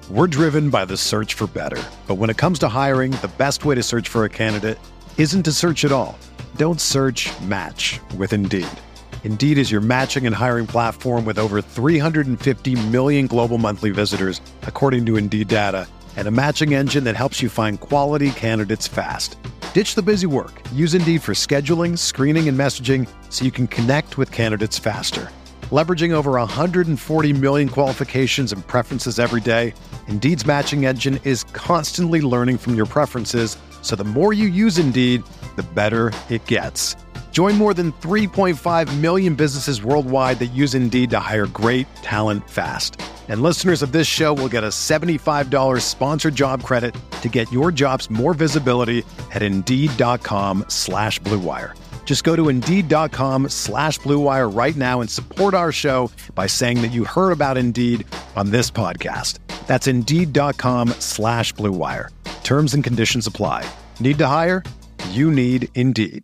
We're driven by the search for better. But when it comes to hiring, the best way to search for a candidate isn't to search at all. Don't search, match with Indeed. Indeed is your matching and hiring platform with over 350 million global monthly visitors, according to Indeed data, and a matching engine that helps you find quality candidates fast. Ditch the busy work. Use Indeed for scheduling, screening, and messaging so you can connect with candidates faster. Leveraging over 140 million qualifications and preferences every day, Indeed's matching engine is constantly learning from your preferences, so the more you use Indeed, the better it gets. Join more than 3.5 million businesses worldwide that use Indeed to hire great talent fast. And listeners of this show will get a $75 sponsored job credit to get your jobs more visibility at Indeed.com/Blue Wire. Just go to Indeed.com/Blue Wire right now and support our show by saying that you heard about Indeed on this podcast. That's Indeed.com/Blue Wire. Terms and conditions apply. Need to hire? You need Indeed.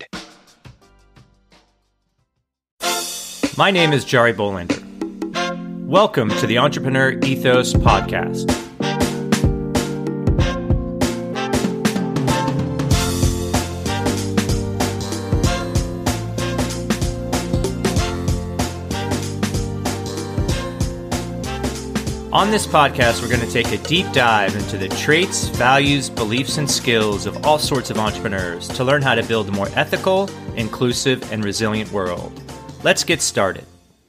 My name is Jari Bolander. Welcome to the Entrepreneur Ethos Podcast. On this podcast, we're going to take a deep dive into the traits, values, beliefs, and skills of all sorts of entrepreneurs to learn how to build a more ethical, inclusive, and resilient world. Let's get started.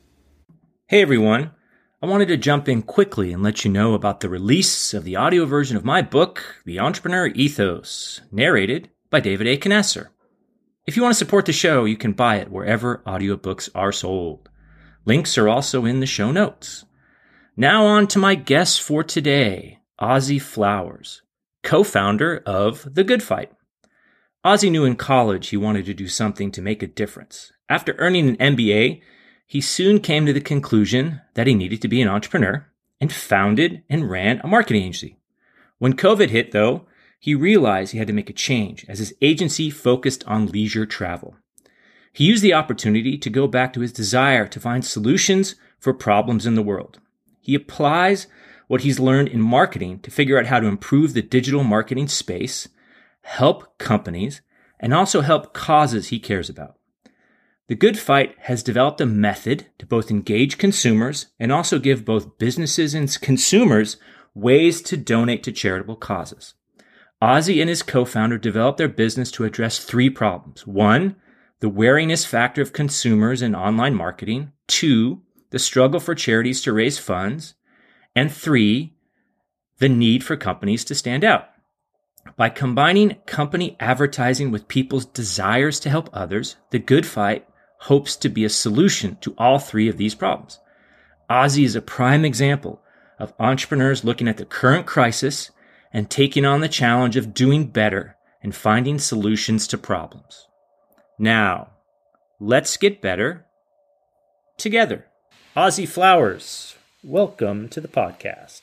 Hey everyone, I wanted to jump in quickly and let you know about the release of the audio version of my book, The Entrepreneur Ethos, narrated by David A. Knesser. If you want to support the show, you can buy it wherever audiobooks are sold. Links are also in the show notes. Now on to my guest for today, Ozzie Flowers, co-founder of The Good Fight. Ozzie knew in college he wanted to do something to make a difference. After earning an MBA, he soon came to the conclusion that he needed to be an entrepreneur and founded and ran a marketing agency. When COVID hit, though, he realized he had to make a change as his agency focused on leisure travel. He used the opportunity to go back to his desire to find solutions for problems in the world. He applies what he's learned in marketing to figure out how to improve the digital marketing space, help companies, and also help causes he cares about. The Good Fight has developed a method to both engage consumers and also give both businesses and consumers ways to donate to charitable causes. Ozzie and his co-founder developed their business to address three problems. One, the wariness factor of consumers in online marketing. Two, the struggle for charities to raise funds. And three, the need for companies to stand out. By combining company advertising with people's desires to help others, The Good Fight hopes to be a solution to all three of these problems. Ozzie is a prime example of entrepreneurs looking at the current crisis and taking on the challenge of doing better and finding solutions to problems. Now, let's get better together. Ozzie Flowers, welcome to the podcast.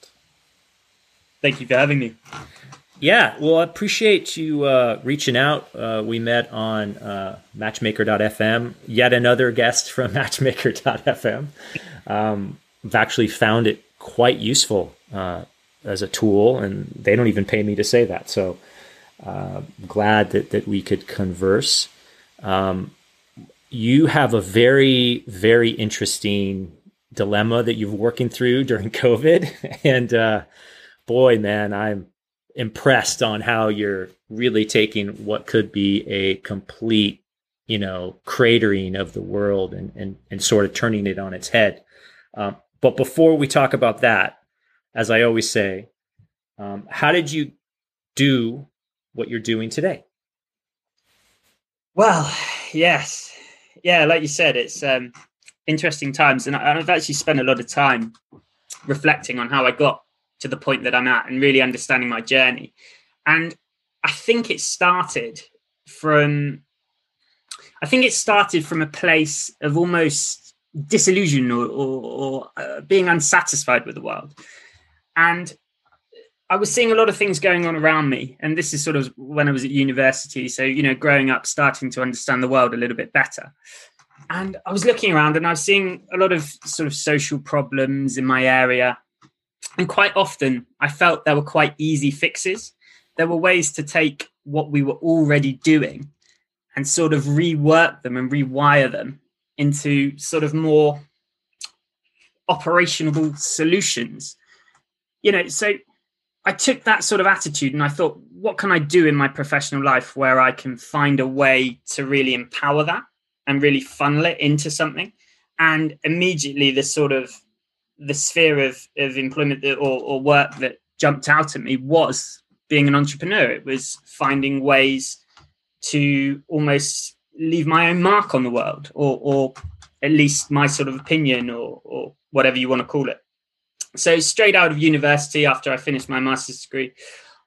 Thank you for having me. Yeah, well, I appreciate you reaching out. We met on Matchmaker.fm, yet another guest from Matchmaker.fm. I've actually found it quite useful as a tool, and they don't even pay me to say that. So glad that we could converse. You have a very, very interesting dilemma that you're working through during COVID. And boy, man, I'm impressed on how you're really taking what could be a complete, cratering of the world and sort of turning it on its head. But before we talk about that, as I always say, how did you do what you're doing today? Well, yes. Yeah, like you said, it's interesting times. And I've actually spent a lot of time reflecting on how I got to the point that I'm at and really understanding my journey. And I think it started from a place of almost disillusion or being unsatisfied with the world. And I was seeing a lot of things going on around me. And this is sort of when I was at university. So, growing up, starting to understand the world a little bit better. And I was looking around and I was seeing a lot of sort of social problems in my area. And quite often I felt there were quite easy fixes. There were ways to take what we were already doing and sort of rework them and rewire them into sort of more operational solutions. So I took that sort of attitude and I thought, what can I do in my professional life where I can find a way to really empower that and really funnel it into something? And immediately the sphere of employment or work that jumped out at me was being an entrepreneur. It was finding ways to almost leave my own mark on the world, or at least my sort of opinion, or whatever you want to call it. So straight out of university, after I finished my master's degree,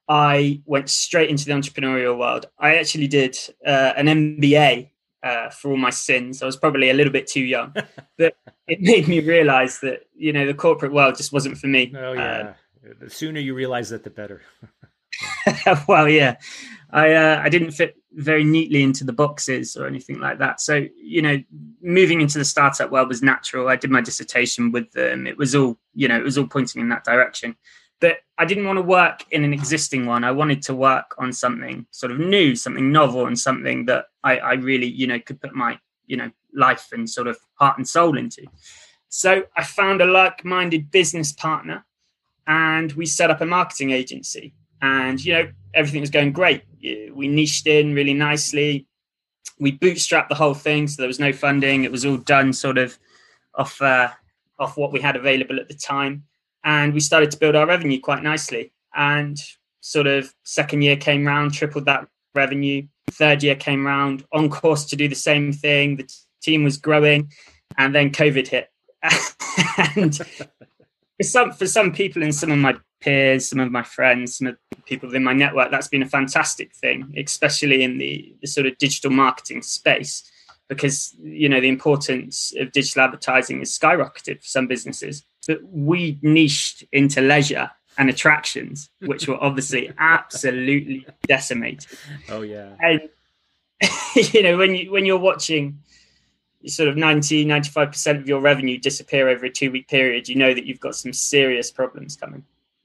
I went straight into the entrepreneurial world. I actually did an MBA for all my sins. I was probably a little bit too young, but it made me realize that, the corporate world just wasn't for me. Oh, yeah. The sooner you realize that, the better. Well, yeah, I didn't fit very neatly into the boxes or anything like that. So, moving into the startup world was natural. I did my dissertation with them. It was all pointing in that direction. But I didn't want to work in an existing one. I wanted to work on something sort of new, something novel, and something that I really, could put my, life and sort of heart and soul into. So I found a like-minded business partner and we set up a marketing agency. And, everything was going great. We niched in really nicely. We bootstrapped the whole thing. So there was no funding. It was all done sort of off what we had available at the time. And we started to build our revenue quite nicely. And sort of second year came round, tripled that revenue. Third year came round, on course to do the same thing. The team was growing. And then COVID hit. And for some people and some of my peers, some of my friends, some of the people in my network, that's been a fantastic thing, especially in the sort of digital marketing space, because, the importance of digital advertising is skyrocketed for some businesses. But we niched into leisure and attractions, which were obviously absolutely decimated. Oh, yeah. And, when you're watching sort of 95% of your revenue disappear over a 2-week period, you know that you've got some serious problems coming.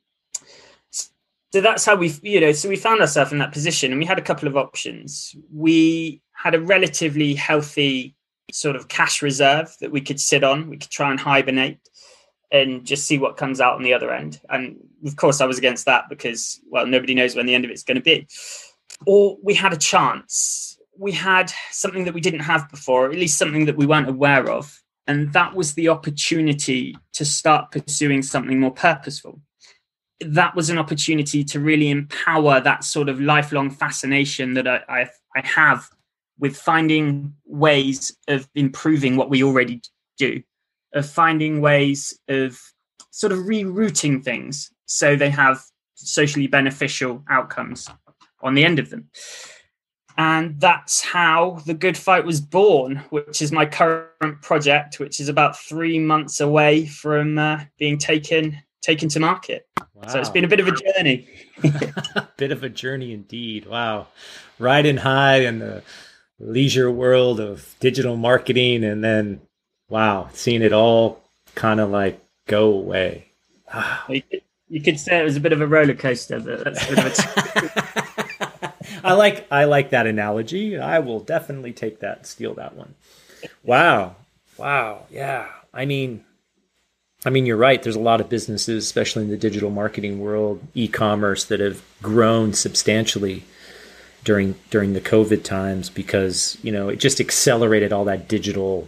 So that's how we found ourselves in that position, and we had a couple of options. We had a relatively healthy sort of cash reserve that we could sit on. We could try and hibernate and just see what comes out on the other end. And of course I was against that because, well, nobody knows when the end of it's going to be. Or we had a chance. We had something that we didn't have before, or at least something that we weren't aware of. And that was the opportunity to start pursuing something more purposeful. That was an opportunity to really empower that sort of lifelong fascination that I have with finding ways of improving what we already do, of finding ways of sort of rerouting things so they have socially beneficial outcomes on the end of them. And that's how The Good Fight was born, which is my current project, which is about 3 months away from being taken to market. Wow. So it's been a bit of a journey. Bit of a journey indeed. Wow. Riding high in the leisure world of digital marketing, and then, wow, seeing it all kind of like go away. You could say it was a bit of a roller coaster, but that's a bit of a I like that analogy. I will definitely take that, steal that one. Wow. Yeah. I mean, you're right. There's a lot of businesses, especially in the digital marketing world, e-commerce, that have grown substantially during the COVID times because, it just accelerated all that digital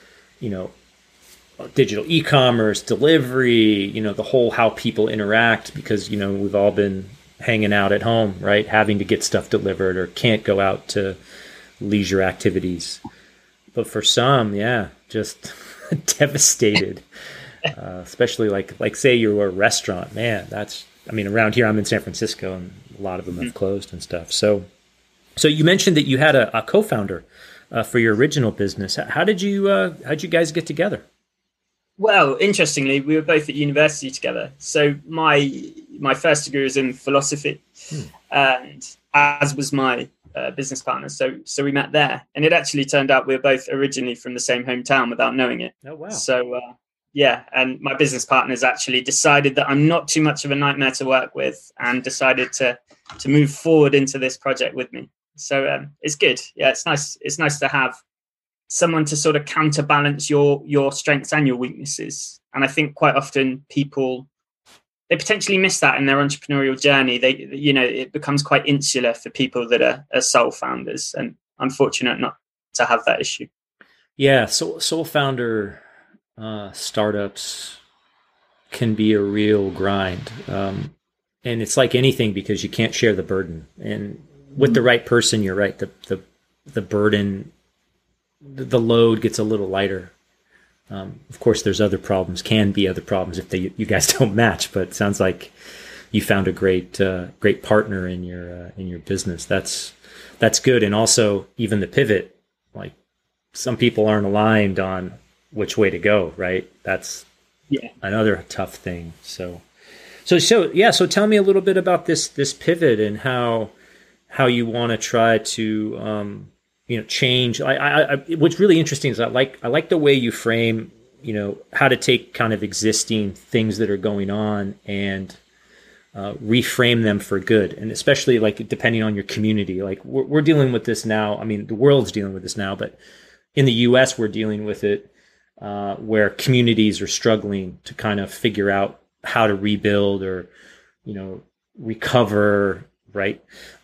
e-commerce, delivery, the whole how people interact because, we've all been hanging out at home, right? Having to get stuff delivered or can't go out to leisure activities. But for some, yeah, just devastated. Especially like say you're a restaurant, man, around here, I'm in San Francisco and a lot of them have closed and stuff. So you mentioned that you had a co-founder for your original business. How'd you guys get together? Well, interestingly, we were both at university together. So my first degree was in philosophy, and as was my business partner. So we met there, and it actually turned out we were both originally from the same hometown without knowing it. Oh, wow. So yeah, and my business partners actually decided that I'm not too much of a nightmare to work with, and decided to move forward into this project with me. So it's good. Yeah, it's nice. It's nice to have someone to sort of counterbalance your strengths and your weaknesses. And I think quite often people, they potentially miss that in their entrepreneurial journey. It becomes quite insular for people that are sole founders, and I'm fortunate not to have that issue. Yeah, sole founder startups can be a real grind, and it's like anything, because you can't share the burden. And with the right person, you're right, the burden, the load gets a little lighter. Of course, there's other problems. Can be other problems if you guys don't match. But it sounds like you found a great partner in your business. That's good. And also, even the pivot, like, some people aren't aligned on which way to go, right? That's another tough thing. So tell me a little bit about this pivot and how you want to try to change. What's really interesting is I like the way you frame, how to take kind of existing things that are going on and reframe them for good. And especially, like, depending on your community, like we're dealing with this now. I mean, the world's dealing with this now, but in the US, we're dealing with it where communities are struggling to kind of figure out how to rebuild or, recover, right?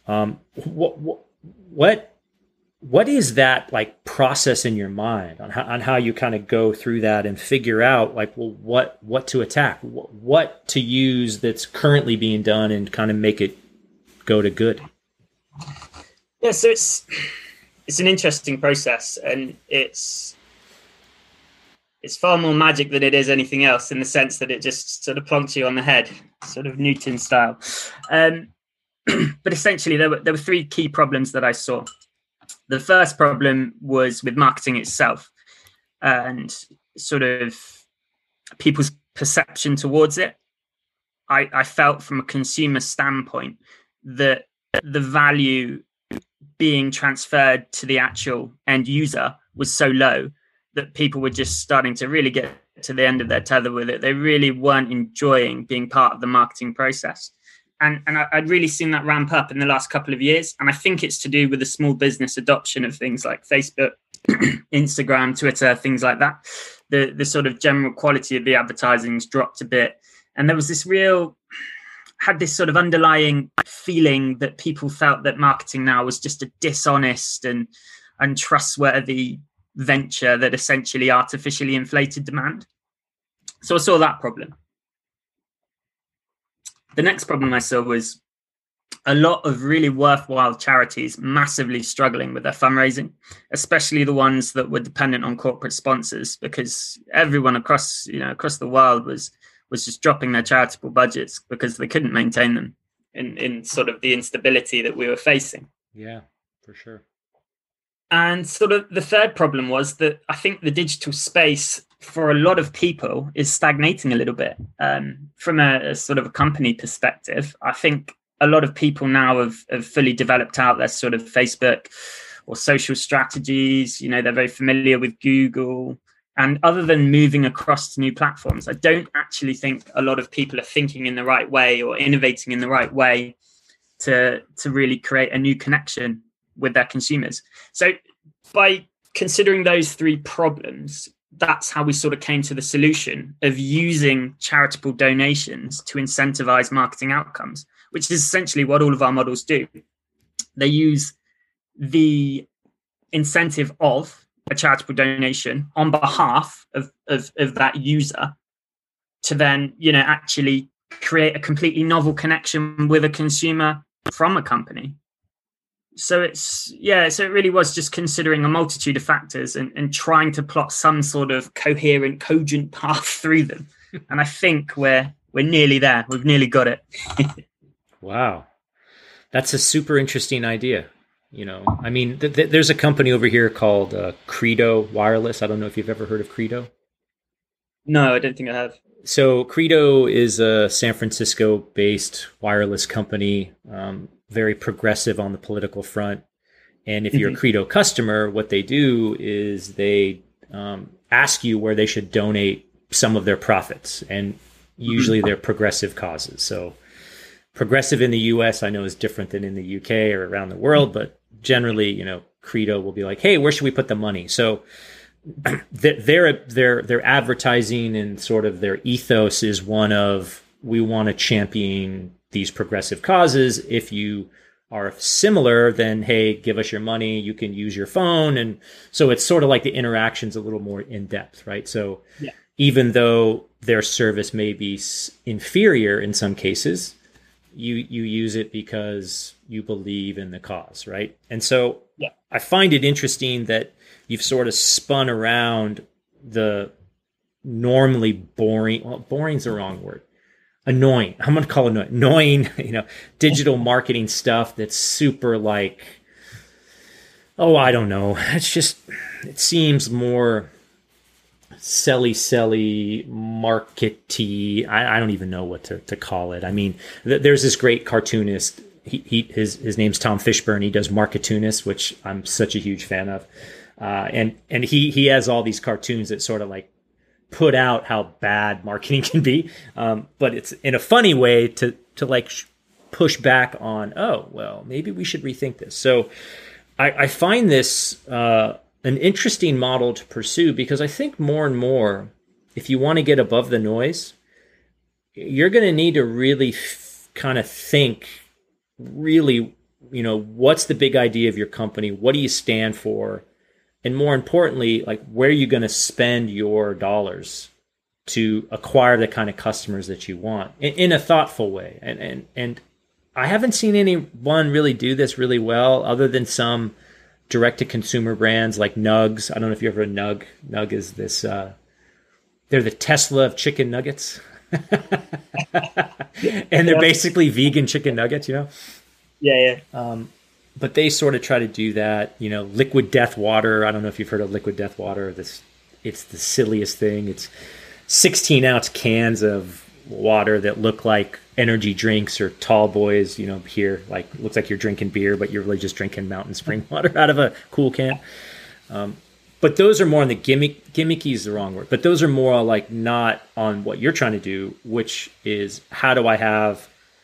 What is that, like, process in your mind on how you kind of go through that and figure out, like, well, what to attack, what to use that's currently being done and kind of make it go to good? Yeah, so it's an interesting process, and it's far more magic than it is anything else, in the sense that it just sort of plonks you on the head, sort of Newton style. But essentially, there were three key problems that I saw. The first problem was with marketing itself, and sort of people's perception towards it. I felt, from a consumer standpoint, that the value being transferred to the actual end user was so low that people were just starting to really get to the end of their tether with it. They really weren't enjoying being part of the marketing process. And I'd really seen that ramp up in the last couple of years. And I think it's to do with the small business adoption of things like Facebook, Instagram, Twitter, things like that. The sort of general quality of the advertising's dropped a bit. And there was this had this sort of underlying feeling that people felt that marketing now was just a dishonest and untrustworthy venture that essentially artificially inflated demand. So I saw that problem. The next problem I saw was a lot of really worthwhile charities massively struggling with their fundraising, especially the ones that were dependent on corporate sponsors, because everyone across the world was just dropping their charitable budgets because they couldn't maintain them in sort of the instability that we were facing. Yeah, for sure. And sort of the third problem was that I think the digital space for a lot of people is stagnating a little bit. From a sort of a company perspective, I think a lot of people now have fully developed out their sort of Facebook or social strategies. They're very familiar with Google. And other than moving across to new platforms, I don't actually think a lot of people are thinking in the right way or innovating in the right way to really create a new connection with their consumers. So by considering those three problems, that's how we sort of came to the solution of using charitable donations to incentivize marketing outcomes, which is essentially what all of our models do. They use the incentive of a charitable donation on behalf of that user to then, actually create a completely novel connection with a consumer from a company. So it really was just considering a multitude of factors and trying to plot some sort of coherent, cogent path through them. And I think we're nearly there. We've nearly got it. Wow. That's a super interesting idea. I mean, there's a company over here called Credo Wireless. I don't know if you've ever heard of Credo. No, I don't think I have. So Credo is a San Francisco-based wireless company, very progressive on the political front. And if you're a Credo customer, what they do is they ask you where they should donate some of their profits, and usually they're progressive causes. So progressive in the US I know is different than in the UK or around the world, but generally, you know, Credo will be like, hey, where should we put the money? So their advertising and sort of their ethos is one of, we want to champion these progressive causes. If you are similar, then hey, give us your money, you can use your phone. And so it's sort of like the interaction's a little more in depth, right? So even though their service may be inferior in some cases, you use it because you believe in the cause, right? And so I find it interesting that you've sort of spun around the normally boring, well, boring's the wrong word, annoying. I'm going to call it annoying, you know, digital marketing stuff that's super like, oh, I don't know. It's just, it seems more selly, markety. I don't even know what to call it. I mean, there's this great cartoonist. His name's Tom Fishburne. He does Marketoonist, which I'm such a huge fan of. And he has all these cartoons that sort of like put out how bad marketing can be. But it's in a funny way to like push back on, oh, well, maybe we should rethink this. So I find this an interesting model to pursue, because I think more and more, if you want to get above the noise, you're going to need to really kind of think really, you know, what's the big idea of your company? What do you stand for? And more importantly, like, where are you going to spend your dollars to acquire the kind of customers that you want in a thoughtful way? And I haven't seen anyone really do this really well, other than some direct-to-consumer brands like Nugs. I don't know if you ever heard of Nug. Nug is this, they're the Tesla of chicken nuggets. And they're basically vegan chicken nuggets, you know? Yeah. But they sort of try to do that, you know. Liquid Death Water. I don't know if you've heard of Liquid Death Water. It's the silliest thing. It's 16-ounce cans of water that look like energy drinks or tall boys, you know, here, like, looks like you're drinking beer, but you're really just drinking mountain spring water out of a cool can. But those are more on the gimmicky is the wrong word, but those are more like not on what you're trying to do, which is how do I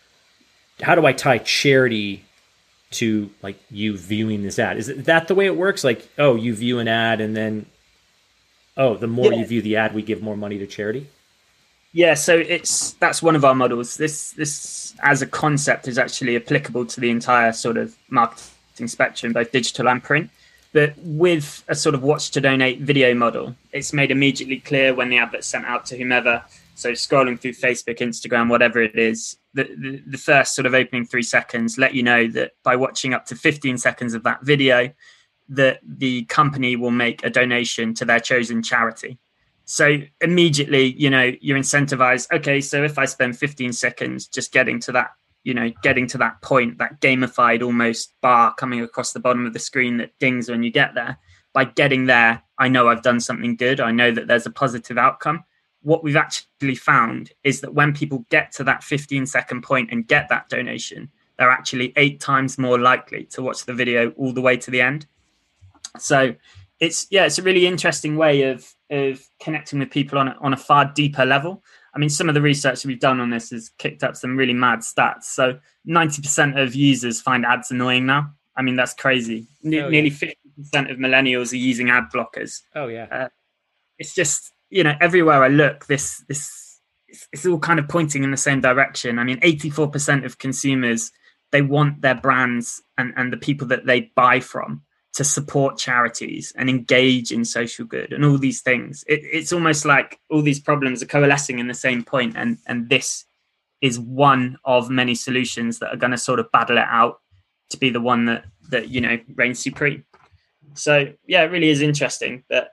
tie charity to like you viewing this ad? Is that the way it works? Like, oh, you view an ad and then, oh, the more you view the ad, we give more money to charity? Yeah, so that's one of our models. This as a concept is actually applicable to the entire sort of marketing spectrum, both digital and print. But with a sort of watch to donate video model, it's made immediately clear when the advert's sent out to whomever. So scrolling through Facebook, Instagram, whatever it is, the first sort of opening 3 seconds let you know that by watching up to 15 seconds of that video, that the company will make a donation to their chosen charity. So immediately, you know, you're incentivized. Okay, so if I spend 15 seconds just getting to that point, that gamified almost bar coming across the bottom of the screen that dings when you get there, by getting there, I know I've done something good. I know that there's a positive outcome. What we've actually found is that when people get to that 15-second point and get that donation, they're actually 8 times more likely to watch the video all the way to the end. So it's a really interesting way of connecting with people on a far deeper level. I mean, some of the research we've done on this has kicked up some really mad stats. So 90% of users find ads annoying now. I mean, that's crazy. Nearly 50% of millennials are using ad blockers. Oh, yeah. It's just, you know, everywhere I look, it's all kind of pointing in the same direction. I mean, 84% of consumers, they want their brands and the people that they buy from to support charities and engage in social good and all these things. It's almost like all these problems are coalescing in the same point, and this is one of many solutions that are going to sort of battle it out to be the one that you know reigns supreme. So yeah, it really is interesting that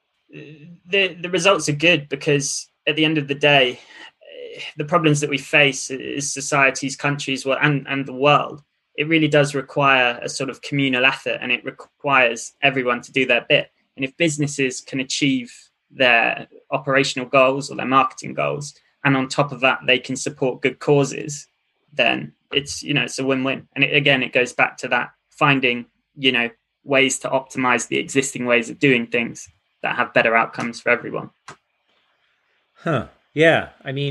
the results are good, because at the end of the day, the problems that we face as societies, countries, and the world, it really does require a sort of communal effort, and it requires everyone to do their bit. And if businesses can achieve their operational goals or their marketing goals, and on top of that, they can support good causes, then it's a win-win. And it goes back to that, finding, ways to optimize the existing ways of doing things that have better outcomes for everyone. Huh. Yeah.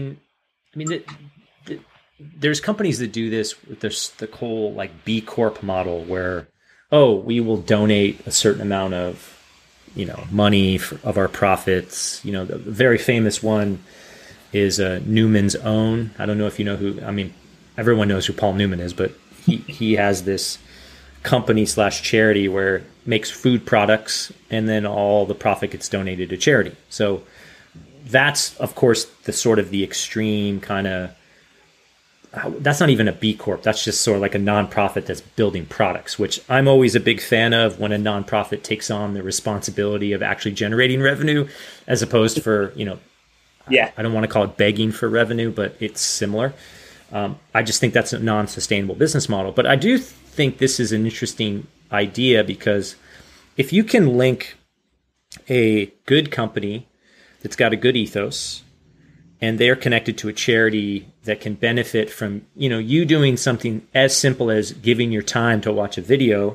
There's companies that do this with the whole like B Corp model where, oh, we will donate a certain amount of, money of our profits. The very famous one is Newman's Own. I don't know if you know who. Everyone knows who Paul Newman is, but he has this company / charity where it makes food products, and then all the profit gets donated to charity. So that's, of course, the extreme kind of. That's not even a B Corp. That's just sort of like a nonprofit that's building products, which I'm always a big fan of when a nonprofit takes on the responsibility of actually generating revenue, as opposed for, I don't want to call it begging for revenue, but it's similar. I just think that's a non-sustainable business model. But I do think this is an interesting idea, because if you can link a good company that's got a good ethos and they're connected to a charity that can benefit from, you doing something as simple as giving your time to watch a video,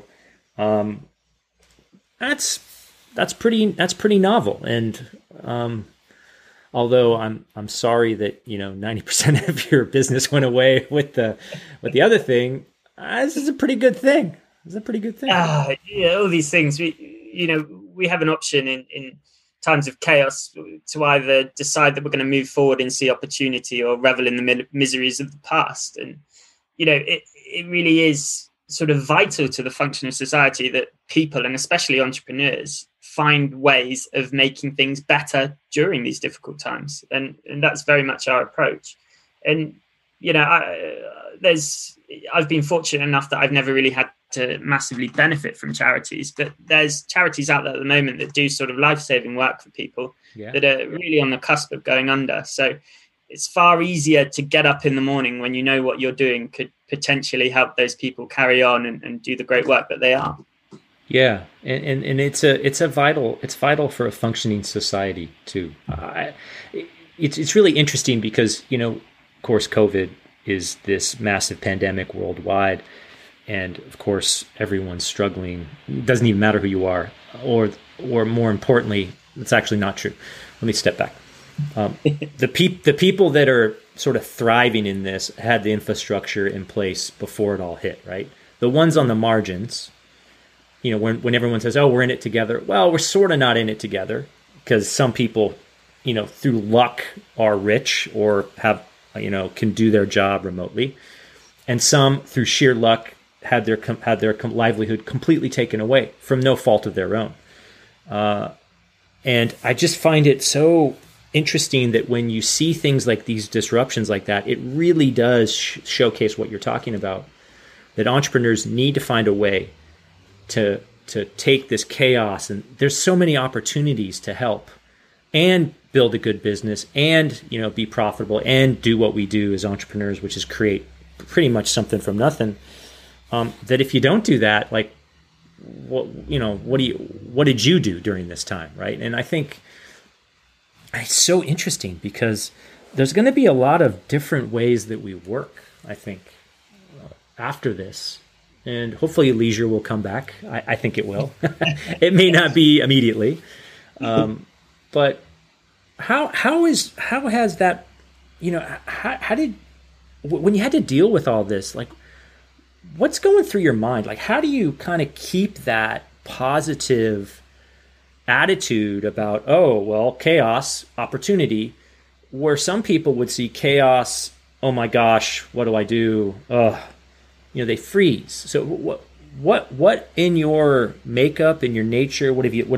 that's pretty novel. And although I'm sorry that 90% of your business went away with the other thing, this is a pretty good thing. All these things we have an option in times of chaos to either decide that we're going to move forward and see opportunity, or revel in the miseries of the past. And it really is sort of vital to the function of society that people, and especially entrepreneurs, find ways of making things better during these difficult times. And that's very much our approach. And I've been fortunate enough that I've never really had to massively benefit from charities, but there's charities out there at the moment that do sort of life-saving work for people that are really on the cusp of going under. So it's far easier to get up in the morning when you know what you're doing could potentially help those people carry on and do the great work that they are. Yeah, and it's vital for a functioning society too. It's really interesting because of course COVID is this massive pandemic worldwide. And of course, everyone's struggling. It doesn't even matter who you are, or more importantly, it's actually not true. Let me step back. The people that are sort of thriving in this had the infrastructure in place before it all hit, right? The ones on the margins, when everyone says, "Oh, we're in it together," well, we're sort of not in it together, because some people, through luck are rich or have, can do their job remotely, and some through sheer luck had their livelihood completely taken away from no fault of their own. And I just find it so interesting that when you see things like these disruptions like that, it really does showcase what you're talking about, that entrepreneurs need to find a way to take this chaos, and there's so many opportunities to help and build a good business and, be profitable and do what we do as entrepreneurs, which is create pretty much something from nothing. That if you don't do that, like, what did you do during this time, right? And I think it's so interesting because there's going to be a lot of different ways that we work, I think, after this. And hopefully leisure will come back. I think it will. It may not be immediately. But how has that, how did, when you had to deal with all this, like, what's going through your mind? Like, how do you kind of keep that positive attitude about, oh, well, chaos, opportunity, where some people would see chaos, oh my gosh, what do I do? They freeze. So what in your makeup, in your nature, how did you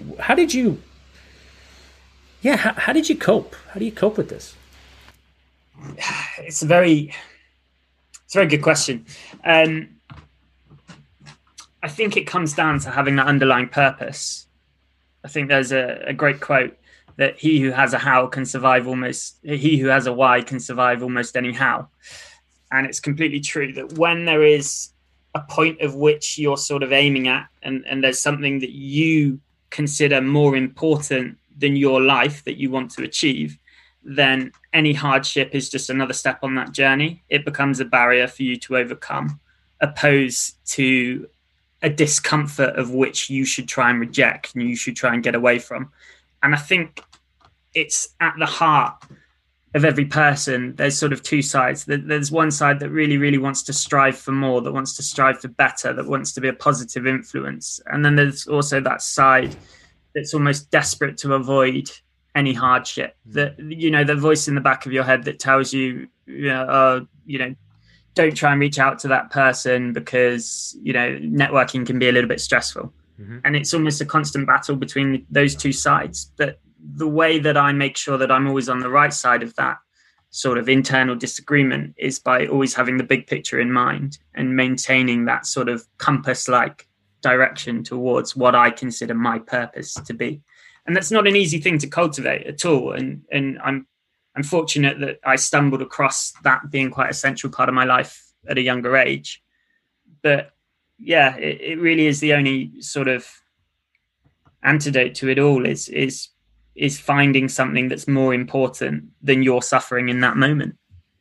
cope? How do you cope with this? It's a very good question. I think it comes down to having that underlying purpose. I think there's a great quote that he who has a how can survive he who has a why can survive almost any how. And it's completely true that when there is a point of which you're sort of aiming at, and there's something that you consider more important than your life that you want to achieve, then any hardship is just another step on that journey. It becomes a barrier for you to overcome, opposed to a discomfort of which you should try and reject and you should try and get away from. And I think it's at the heart of every person. There's sort of two sides. There's one side that really, really wants to strive for more, that wants to strive for better, that wants to be a positive influence. And then there's also that side that's almost desperate to avoid any hardship. That, you know, the voice in the back of your head that tells you, don't try and reach out to that person because, you know, networking can be a little bit stressful. Mm-hmm. And it's almost a constant battle between those two sides. But the way that I make sure that I'm always on the right side of that sort of internal disagreement is by always having the big picture in mind and maintaining that sort of compass-like direction towards what I consider my purpose to be. And that's not an easy thing to cultivate at all. And I'm fortunate that I stumbled across that being quite a central part of my life at a younger age. But yeah, it really is the only sort of antidote to it all is finding something that's more important than your suffering in that moment.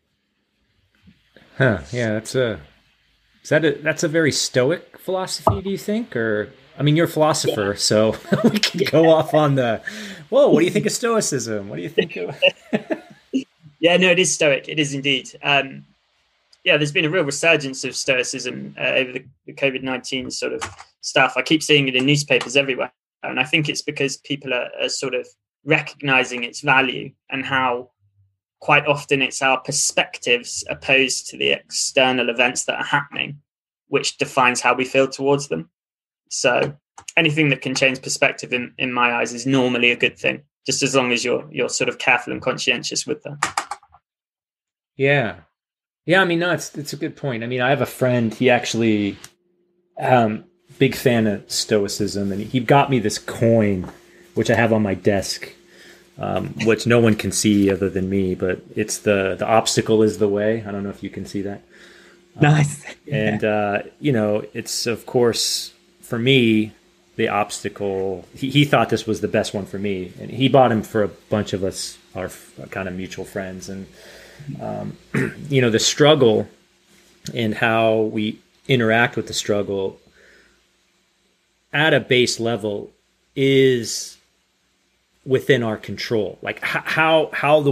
Huh. Yeah, that's a very stoic philosophy, do you think? Or, I mean, you're a philosopher, so we can go off on what do you think of stoicism? What do you think of... Yeah, no, it is stoic. It is indeed. There's been a real resurgence of stoicism over the COVID-19 sort of stuff. I keep seeing it in newspapers everywhere. And I think it's because people are sort of recognizing its value and how quite often it's our perspectives opposed to the external events that are happening, which defines how we feel towards them. So anything that can change perspective in my eyes is normally a good thing, just as long as you're sort of careful and conscientious with that. Yeah. Yeah, I mean, no, it's a good point. I mean, I have a friend, he actually, big fan of stoicism, and he got me this coin, which I have on my desk, which no one can see other than me, but it's the obstacle is the way. I don't know if you can see that. Nice. And, it's, of course, for me, the obstacle, he thought this was the best one for me, and he bought him for a bunch of us, our kind of mutual friends. And, the struggle and how we interact with the struggle at a base level is within our control. Like how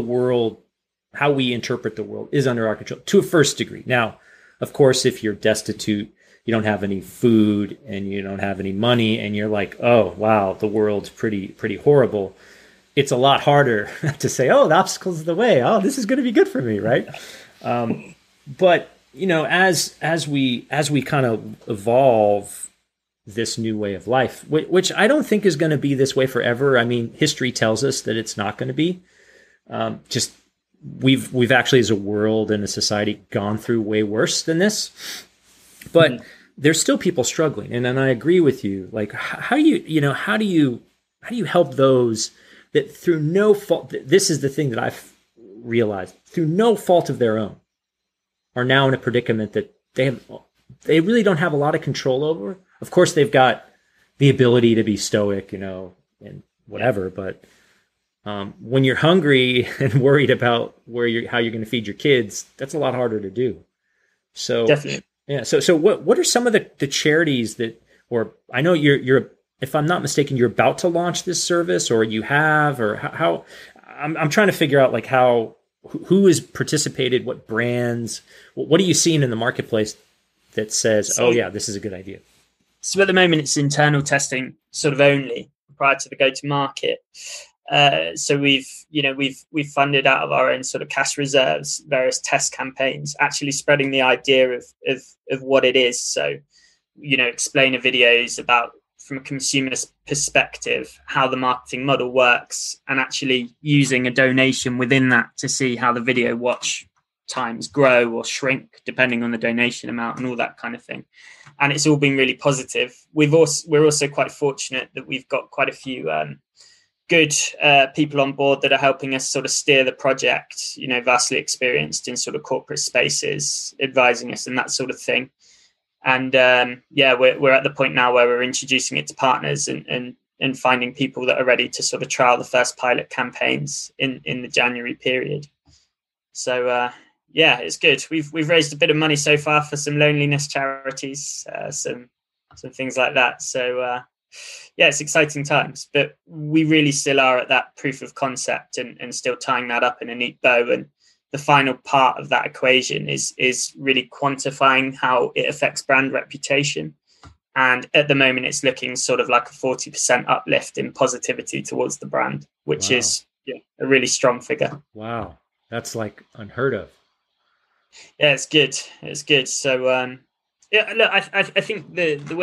we interpret the world is under our control to a first degree. Now, of course, if you're destitute, you don't have any food and you don't have any money and you're like, oh, wow, the world's pretty horrible. It's a lot harder to say, oh, the obstacle's the way. Oh, this is going to be good for me, right? But, as we kind of evolve this new way of life, which I don't think is going to be this way forever. I mean, history tells us that it's not going to be. Just we've actually, as a world and a society, gone through way worse than this. But there's still people struggling, and I agree with you. Like, how do you help those that through no fault? This is the thing that I've realized, through no fault of their own, are now in a predicament that they really don't have a lot of control over. Of course, they've got the ability to be stoic, and whatever. But when you're hungry and worried about how you're going to feed your kids, that's a lot harder to do. So definitely, yeah. So what are some of the charities that, or I know you're if I'm not mistaken, you're about to launch this service, or you have, or how I'm trying to figure out like who has participated, what brands, what are you seeing in the marketplace that says, oh yeah, this is a good idea? So at the moment, it's internal testing sort of only prior to the go-to-market. So we've funded out of our own sort of cash reserves various test campaigns, actually spreading the idea of what it is. So, explainer videos about, from a consumer's perspective, how the marketing model works, and actually using a donation within that to see how the video watch times grow or shrink depending on the donation amount and all that kind of thing. And it's all been really positive. We're also quite fortunate that we've got quite a few good people on board that are helping us sort of steer the project, vastly experienced in sort of corporate spaces, advising us and that sort of thing. And we're at the point now where we're introducing it to partners and finding people that are ready to sort of trial the first pilot campaigns in the January period. So it's good. We've raised a bit of money so far for some loneliness charities, some things like that. So yeah, it's exciting times, but we really still are at that proof of concept and still tying that up in a neat bow. And the final part of that equation is really quantifying how it affects brand reputation. And at the moment, it's looking sort of like a 40% uplift in positivity towards the brand, which is a really strong figure. Wow. That's like unheard of. Yeah, it's good. It's good. So, look, I think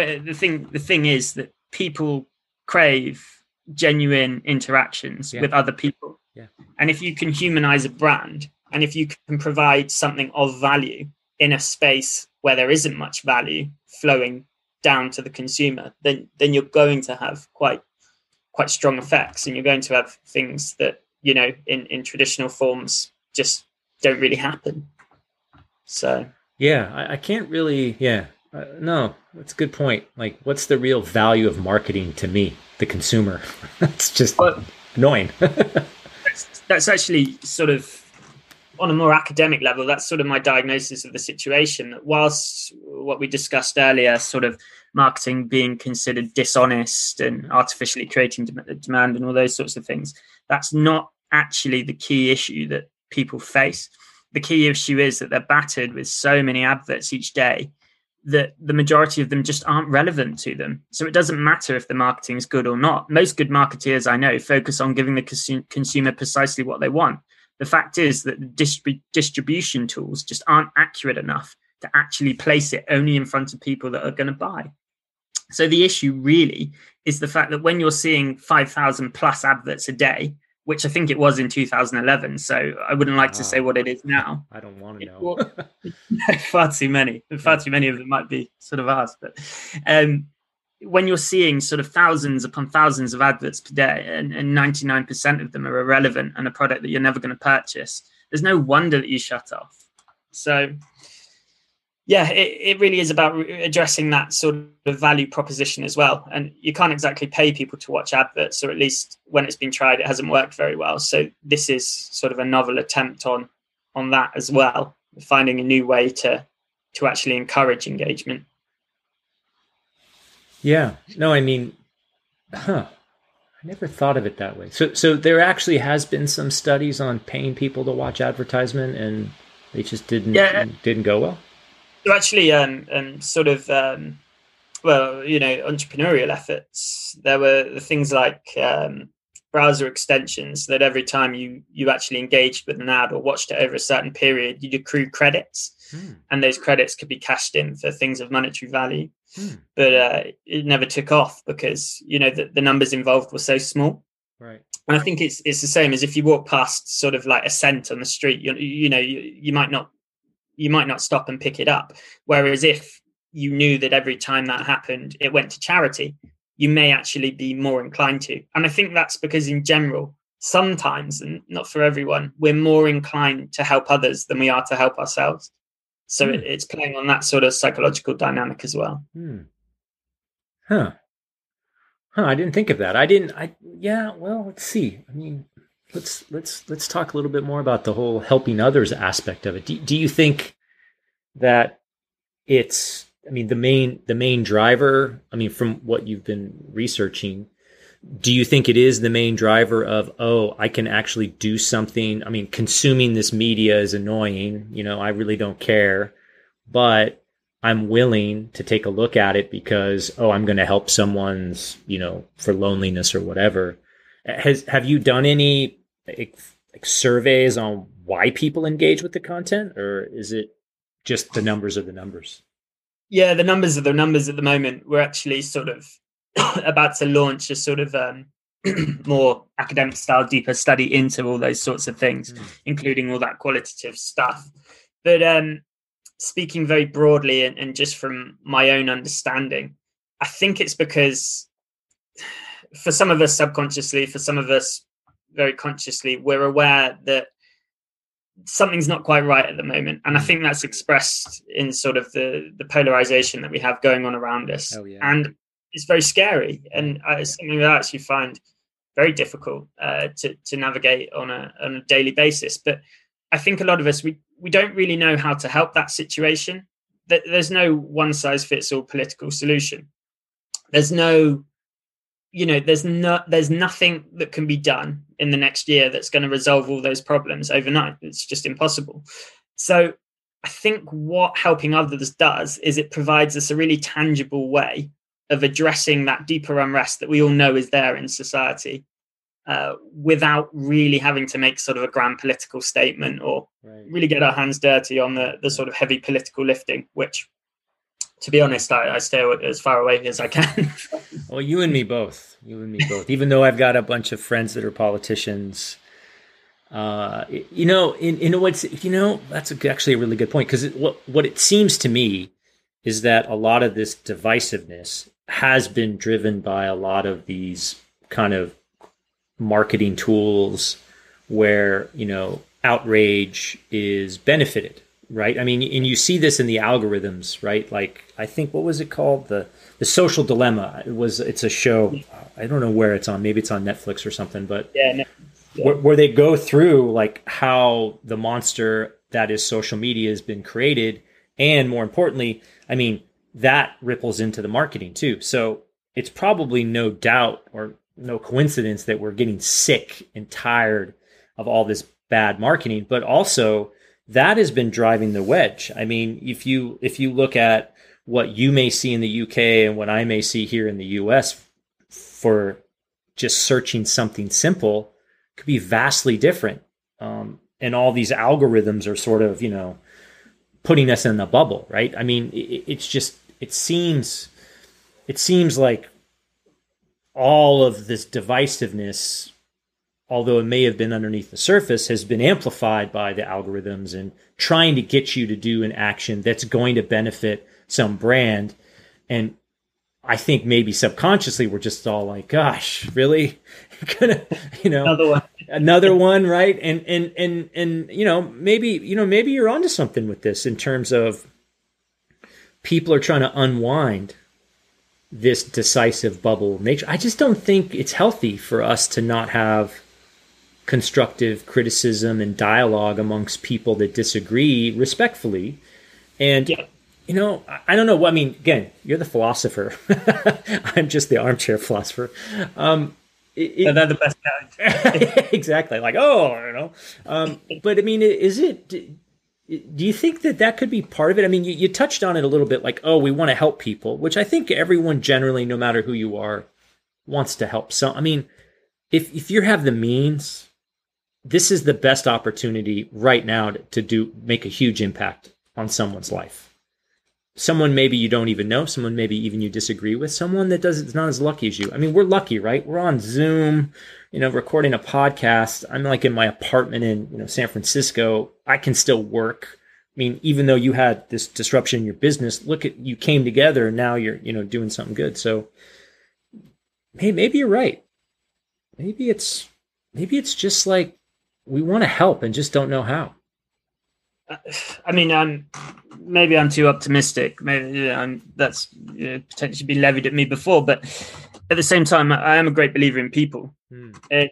the thing is that people crave genuine interactions with other people. Yeah. And if you can humanize a brand, and if you can provide something of value in a space where there isn't much value flowing down to the consumer, then you're going to have quite strong effects, and you're going to have things that, you know, in traditional forms just don't really happen. So yeah, I can't really. Yeah, no, that's a good point. Like, what's the real value of marketing to me, the consumer? It's just annoying. that's actually sort of on a more academic level. That's sort of my diagnosis of the situation. That whilst what we discussed earlier, sort of marketing being considered dishonest and artificially creating demand and all those sorts of things, that's not actually the key issue that people face. The key issue is that they're battered with so many adverts each day that the majority of them just aren't relevant to them. So it doesn't matter if the marketing is good or not. Most good marketeers I know focus on giving the consumer precisely what they want. The fact is that the distribution tools just aren't accurate enough to actually place it only in front of people that are going to buy. So the issue really is the fact that when you're seeing 5,000 plus adverts a day, which I think it was in 2011, so I wouldn't like to say what it is now. I don't want to know. Far too many. Far too many of them might be sort of ours. But when you're seeing sort of thousands upon thousands of adverts per day, and 99% of them are irrelevant and a product that you're never going to purchase, there's no wonder that you shut off. So yeah, it really is about addressing that sort of value proposition as well. And you can't exactly pay people to watch adverts, or at least when it's been tried, it hasn't worked very well. So this is sort of a novel attempt on that as well, finding a new way to actually encourage engagement. Yeah, no, I mean, I never thought of it that way. So there actually has been some studies on paying people to watch advertisement, and they just didn't go well. So actually, entrepreneurial efforts, there were things like browser extensions that every time you actually engaged with an ad or watched it over a certain period, you'd accrue credits, and those credits could be cashed in for things of monetary value. But it never took off because, you know, the numbers involved were so small. Right. And I think it's the same as if you walk past sort of like a cent on the street, you might not stop and pick it up. Whereas if you knew that every time that happened, it went to charity, you may actually be more inclined to. And I think that's because in general, sometimes, and not for everyone, we're more inclined to help others than we are to help ourselves. So it's playing on that sort of psychological dynamic as well. Huh. I didn't think of that. Well, let's see. I mean, let's talk a little bit more about the whole helping others aspect of it. Do you think that it's, I mean, the main driver, I mean, from what you've been researching, do you think it is the main driver of, I can actually do something? I mean, consuming this media is annoying. You know, I really don't care, but I'm willing to take a look at it because, I'm going to help someone's, for loneliness or whatever. Have you done any surveys on why people engage with the content, or is it just the numbers are the numbers? Yeah, the numbers are the numbers at the moment. We're actually sort of about to launch a sort of more academic style, deeper study into all those sorts of things, including all that qualitative stuff. But speaking very broadly and just from my own understanding, I think it's because for some of us subconsciously, for some of us very consciously, we're aware that something's not quite right at the moment. And I think that's expressed in sort of the polarization that we have going on around us. And it's very scary. And it's something that I actually find very difficult to navigate on a daily basis. But I think a lot of us, we don't really know how to help that situation. There's no one size fits all political solution. There's no there's nothing that can be done in the next year that's going to resolve all those problems overnight. It's just impossible. So I think what helping others does is it provides us a really tangible way of addressing that deeper unrest that we all know is there in society, without really having to make sort of a grand political statement or really get our hands dirty on the sort of heavy political lifting, which, to be honest, I stay as far away as I can. Well, you and me both. Even though I've got a bunch of friends that are politicians, that's actually a really good point, because what it seems to me is that a lot of this divisiveness has been driven by a lot of these kind of marketing tools where, outrage is benefited. Right. I mean, and you see this in the algorithms, right? Like, I think, what was it called? The Social Dilemma. It's a show. I don't know where it's on. Maybe it's on Netflix or something, but where they go through like how the monster that is social media has been created. And more importantly, I mean, that ripples into the marketing too. So it's probably no doubt or no coincidence that we're getting sick and tired of all this bad marketing, but also that has been driving the wedge. I mean, if you look at what you may see in the UK and what I may see here in the US for just searching something simple, could be vastly different. And all these algorithms are sort of, putting us in a bubble, right? I mean, it seems like all of this divisiveness, although it may have been underneath the surface, has been amplified by the algorithms and trying to get you to do an action that's going to benefit some brand. And I think maybe subconsciously we're just all like, gosh, really? Another one, right? And maybe you're onto something with this in terms of people are trying to unwind this decisive bubble nature. I just don't think it's healthy for us to not have constructive criticism and dialogue amongst people that disagree respectfully. And, I don't know. I mean, again, you're the philosopher. I'm just the armchair philosopher. They're the best guys. Exactly. Like, but I mean, do you think that could be part of it? I mean, you touched on it a little bit, like, we want to help people, which I think everyone generally, no matter who you are, wants to help. So, I mean, if you have the means, this is the best opportunity right now to make a huge impact on someone's life. Someone maybe you don't even know, someone maybe even you disagree with, someone that is not as lucky as you. I mean, we're lucky, right? We're on Zoom, recording a podcast. I'm like in my apartment in, San Francisco. I can still work. I mean, even though you had this disruption in your business, look at, you came together and now you're, doing something good. So hey, maybe you're right. Maybe it's just like, we want to help and just don't know how. I mean, maybe I'm too optimistic. Maybe that's potentially been levied at me before. But at the same time, I am a great believer in people. I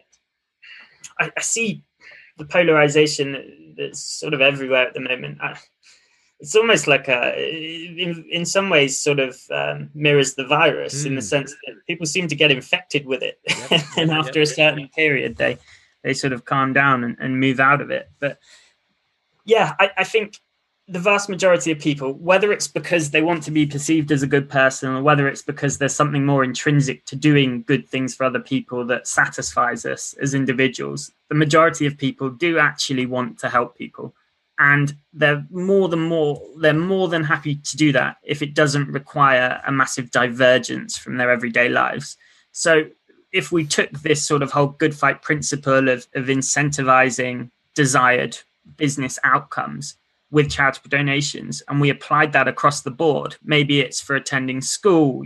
see the polarization that's sort of everywhere at the moment. It's almost like in some ways sort of mirrors the virus in the sense that people seem to get infected with it. Yep. And after a certain period, they sort of calm down and move out of it. But yeah, I think the vast majority of people, whether it's because they want to be perceived as a good person or whether it's because there's something more intrinsic to doing good things for other people that satisfies us as individuals, the majority of people do actually want to help people. And they're more than happy to do that if it doesn't require a massive divergence from their everyday lives. So if we took this sort of whole good fight principle of incentivizing desired business outcomes with charitable donations and we applied that across the board, maybe it's for attending school,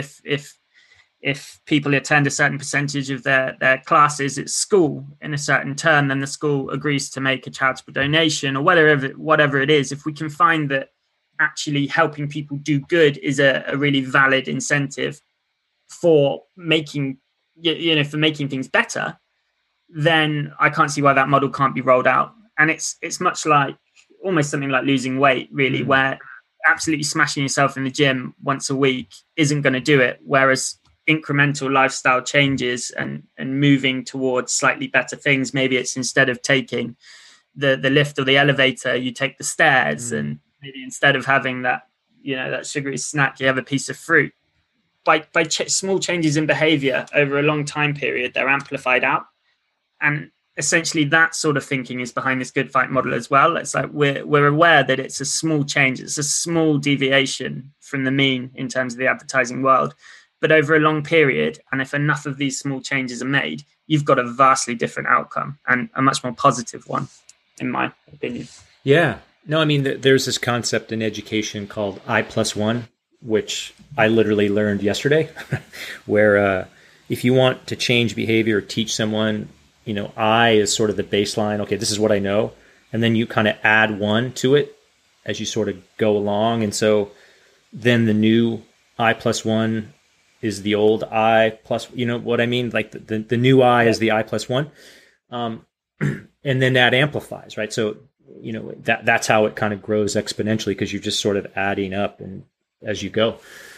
if people attend a certain percentage of their classes at school in a certain term, then the school agrees to make a charitable donation or whatever it is. If we can find that actually helping people do good is a really valid incentive for making things better, then I can't see why that model can't be rolled out. And it's much like almost something like losing weight, really, where absolutely smashing yourself in the gym once a week isn't going to do it. Whereas incremental lifestyle changes and moving towards slightly better things. Maybe it's instead of taking the lift or the elevator, you take the stairs, and maybe instead of having that, that sugary snack, you have a piece of fruit. By small changes in behavior over a long time period, they're amplified out. And essentially that sort of thinking is behind this good fight model as well. It's like we're aware that it's a small change, it's a small deviation from the mean in terms of the advertising world, but over a long period, and if enough of these small changes are made, you've got a vastly different outcome, and a much more positive one, in my opinion. Yeah. No, I mean, there's this concept in education called I+1, which I literally learned yesterday, where if you want to change behavior or teach someone, I is sort of the baseline. Okay, this is what I know. And then you kind of add 1 to it as you sort of go along. And so then the new I+1 is the old I plus, you know what I mean? Like the new I is the I+1. And then that amplifies, right? So, that's how it kind of grows exponentially, because you're just sort of adding up and as you go.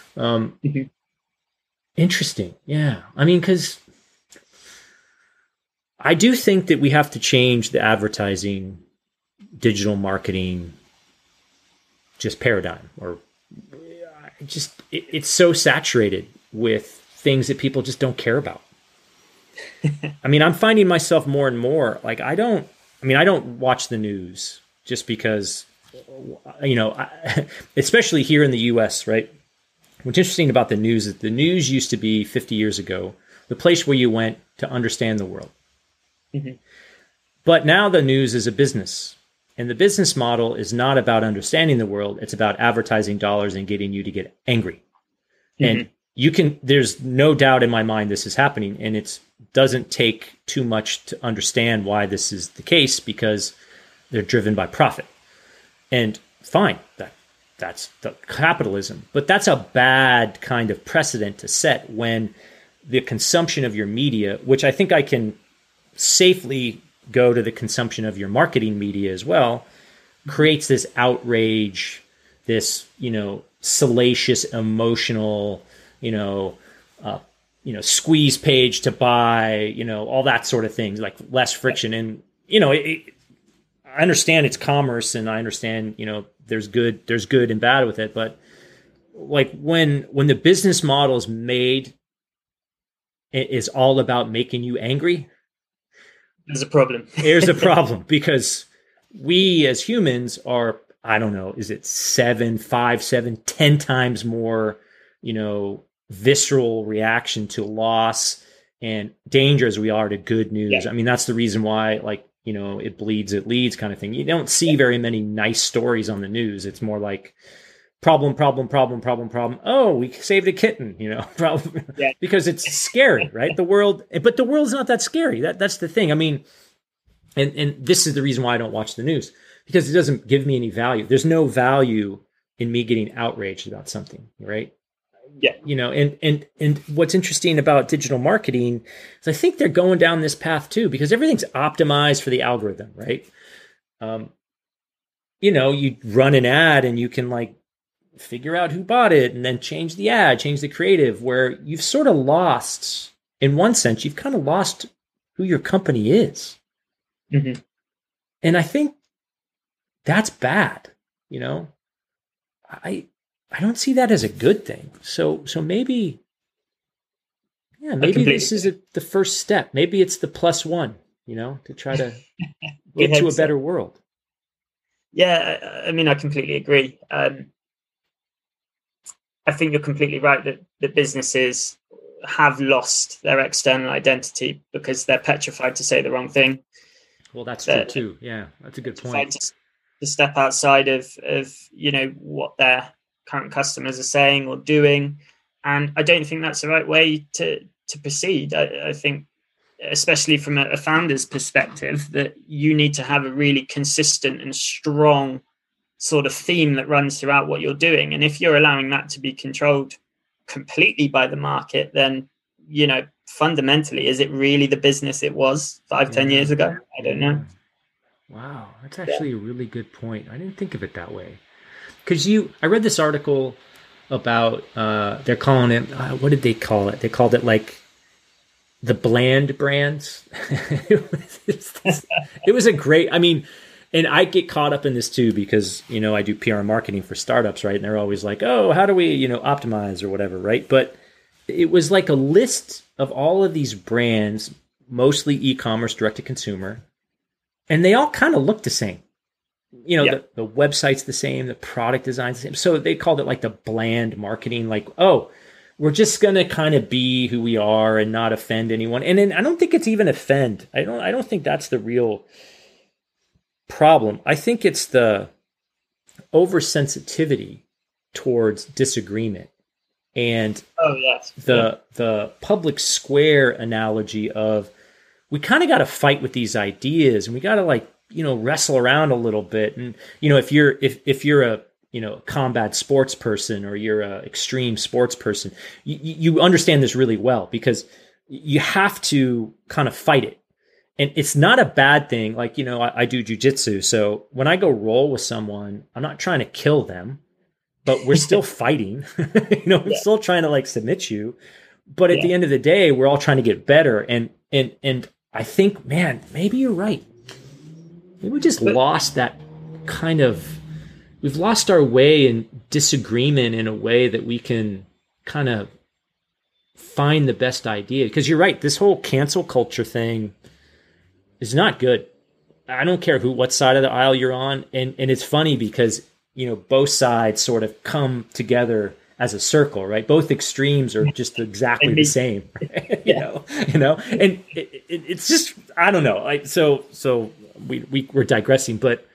Interesting. Yeah. I mean, because I do think that we have to change the advertising, digital marketing, just paradigm, or just it's so saturated with things that people just don't care about. I mean, I'm finding myself more and more like I don't watch the news just because, especially here in the US, right? What's interesting about the news is the news used to be 50 years ago, the place where you went to understand the world. Mm-hmm. But now the news is a business, and the business model is not about understanding the world. It's about advertising dollars and getting you to get angry. Mm-hmm. And there's no doubt in my mind this is happening, and it doesn't take too much to understand why this is the case, because they're driven by profit. And fine, that's the capitalism, but that's a bad kind of precedent to set when the consumption of your media, which I think I can safely go to the consumption of your marketing media as well, creates this outrage, this, salacious, emotional, squeeze page to buy, all that sort of things, like less friction. And, I understand it's commerce, and I understand, there's good and bad with it. But like when the business model is made, it is all about making you angry. There's a problem. There's a problem, because we as humans are, I don't know, is it 10 times more, visceral reaction to loss and danger as we are to good news. Yeah. I mean, that's the reason why, it bleeds, it leads kind of thing. You don't see very many nice stories on the news. It's more like problem. Oh, we saved a kitten, problem. Yeah. Because it's scary, right? But the world's not that scary. That's the thing. I mean, and this is the reason why I don't watch the news, because it doesn't give me any value. There's no value in me getting outraged about something, right? Yeah. And what's interesting about digital marketing is I think they're going down this path too, because everything's optimized for the algorithm, right? You run an ad and you can figure out who bought it and then change the ad, change the creative, where you've sort of lost, in one sense, you've kind of lost who your company is. Mm-hmm. And I think that's bad. I don't see that as a good thing. So maybe this is the first step. Maybe it's the +1, to try to get to a better world. Yeah, I mean, I completely agree. I think you're completely right that businesses have lost their external identity because they're petrified to say the wrong thing. Well, that's true too. Yeah, that's a good point. To step outside of what their current customers are saying or doing, and I don't think that's the right way to proceed. I think, especially from a founder's perspective, that you need to have a really consistent and strong sort of theme that runs throughout what you're doing. And if you're allowing that to be controlled completely by the market, then fundamentally, is it really the business it was 5-10 years ago? I don't know. Wow, that's actually a really good point. I didn't think of it that way. Because I read this article about they're calling it what did they call it? They called it like the bland brands. It was a great. I mean, and I get caught up in this too because I do PR and marketing for startups, right? And they're always like, "Oh, how do we optimize or whatever," right? But it was like a list of all of these brands, mostly e-commerce, direct to consumer, and they all kind of look the same. The website's the same, the product design's the same. So they called it like the bland marketing, like, oh, we're just going to kind of be who we are and not offend anyone. And then I don't think it's even offend. I don't think that's the real problem. I think it's the oversensitivity towards disagreement. And the public square analogy of we kind of got to fight with these ideas and we got to wrestle around a little bit. And, if you're a, combat sports person or you're a extreme sports person, you understand this really well because you have to kind of fight it. And it's not a bad thing. Like, I do jujitsu. So when I go roll with someone, I'm not trying to kill them, but we're still fighting, I'm still trying to submit you. But at the end of the day, we're all trying to get better. And I think, man, maybe you're right. Maybe we just lost that we've lost our way in disagreement in a way that we can kind of find the best idea. Because you're right, this whole cancel culture thing is not good. I don't care what side of the aisle you're on. And it's funny because, both sides sort of come together as a circle, right? Both extremes are just exactly the same, you know, and it's just, I don't know. So we're digressing, but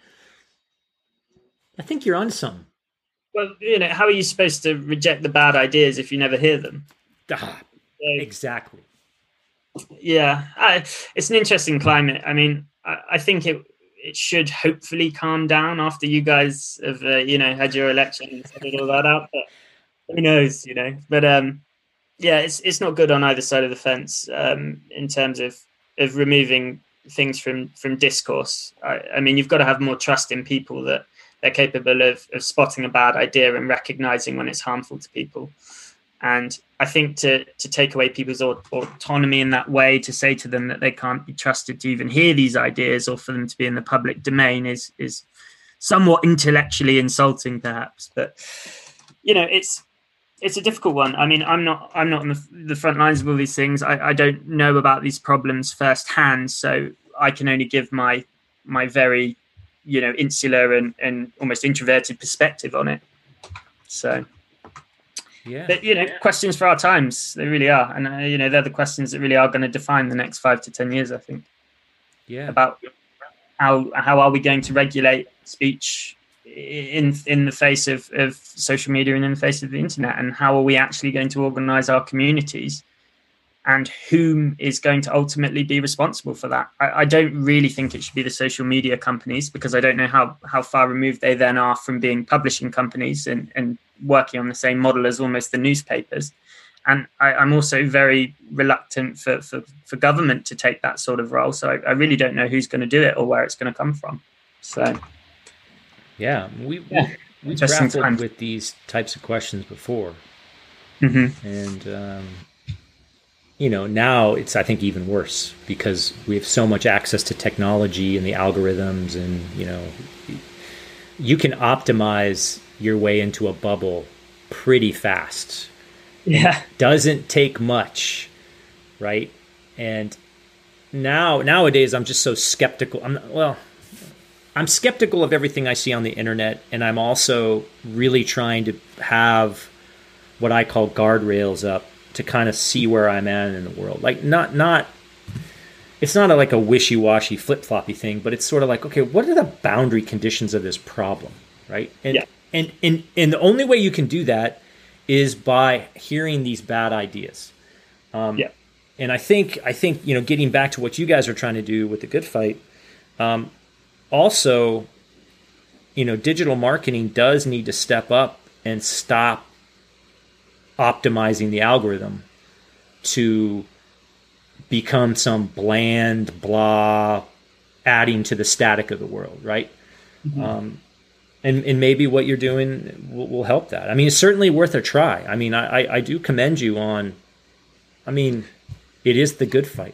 I think you're onto something. Well, how are you supposed to reject the bad ideas if you never hear them? Exactly. Yeah. It's an interesting climate. I mean, I think it should hopefully calm down after you guys have, had your election and sorted all that out, but who knows, but it's not good on either side of the fence in terms of removing things from discourse. I mean, you've got to have more trust in people that they're capable of spotting a bad idea and recognizing when it's harmful to people. And I think to take away people's autonomy in that way, to say to them that they can't be trusted to even hear these ideas or for them to be in the public domain is somewhat intellectually insulting, perhaps. But it's a difficult one. I mean, I'm not on the front lines of all these things. I don't know about these problems firsthand, so I can only give my very insular and almost introverted perspective on it. So. Yeah. But, questions for our times, they really are. And, they're the questions that really are going to define the next 5 to 10 years, I think. Yeah. About how are we going to regulate speech in the face of social media and in the face of the internet? And how are we actually going to organize our communities? And whom is going to ultimately be responsible for that? I don't really think it should be the social media companies, because I don't know how far removed they then are from being publishing companies and working on the same model as almost the newspapers. And I'm also very reluctant for government to take that sort of role. So I really don't know who's going to do it or where it's going to come from. So, yeah, we grappled with these types of questions before. Mm-hmm. And, now it's, I think, even worse because we have so much access to technology and the algorithms and, you can optimize your way into a bubble pretty fast. Yeah. It doesn't take much, right? And nowadays I'm just so skeptical. I'm skeptical of everything I see on the internet, and I'm also really trying to have what I call guardrails up to kind of see where I'm at in the world. Like it's not like a wishy-washy flip-floppy thing, but it's sort of like, okay, what are the boundary conditions of this problem, right? And the only way you can do that is by hearing these bad ideas. And I think getting back to what you guys are trying to do with the Good Fight, also, digital marketing does need to step up and stop optimizing the algorithm to become some bland blah adding to the static of the world, right? Mm-hmm. And maybe what you're doing will help that. I mean, it's certainly worth a try. I mean, I do commend you on, I mean, it is the good fight.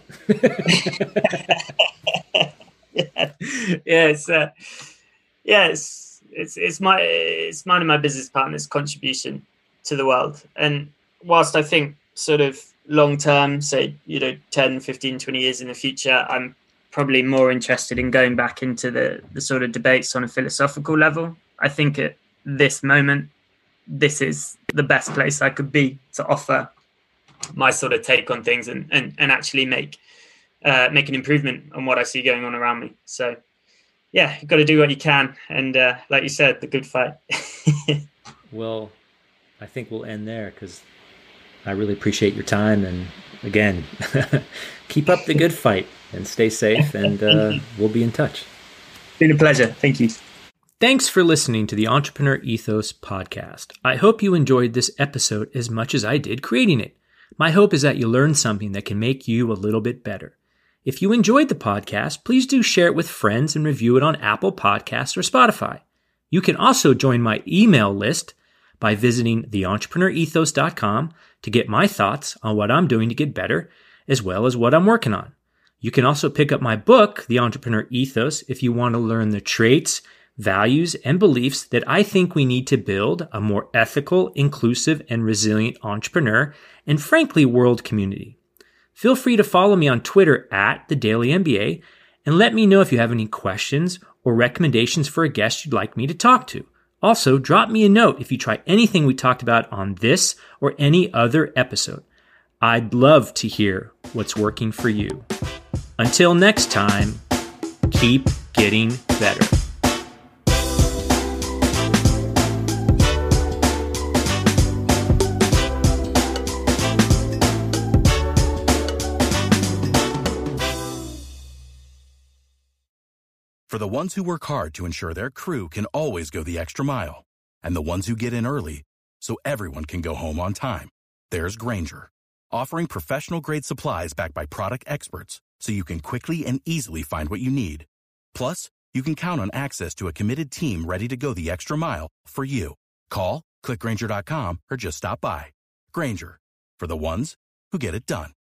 It's mine and my business partner's contribution to the world. And whilst I think sort of long term, say, 10, 15, 20 years in the future, I'm probably more interested in going back into the sort of debates on a philosophical level. I think at this moment, this is the best place I could be to offer my sort of take on things and actually make an improvement on what I see going on around me. So yeah, you've got to do what you can. And like you said, the good fight. Well, I think we'll end there because I really appreciate your time. And again, keep up the good fight and stay safe. And we'll be in touch. It's been a pleasure. Thank you. Thanks for listening to the Entrepreneur Ethos podcast. I hope you enjoyed this episode as much as I did creating it. My hope is that you learned something that can make you a little bit better. If you enjoyed the podcast, please do share it with friends and review it on Apple Podcasts or Spotify. You can also join my email list by visiting theentrepreneurethos.com to get my thoughts on what I'm doing to get better, as well as what I'm working on. You can also pick up my book, The Entrepreneur Ethos, if you want to learn the traits, values, and beliefs that I think we need to build a more ethical, inclusive, and resilient entrepreneur and, frankly, world community. Feel free to follow me on Twitter @TheDailyMBA and let me know if you have any questions or recommendations for a guest you'd like me to talk to. Also, drop me a note if you try anything we talked about on this or any other episode. I'd love to hear what's working for you. Until next time, keep getting better. For the ones who work hard to ensure their crew can always go the extra mile, and the ones who get in early so everyone can go home on time, there's Grainger, offering professional-grade supplies backed by product experts so you can quickly and easily find what you need. Plus, you can count on access to a committed team ready to go the extra mile for you. Call, click Grainger.com, or just stop by. Grainger, for the ones who get it done.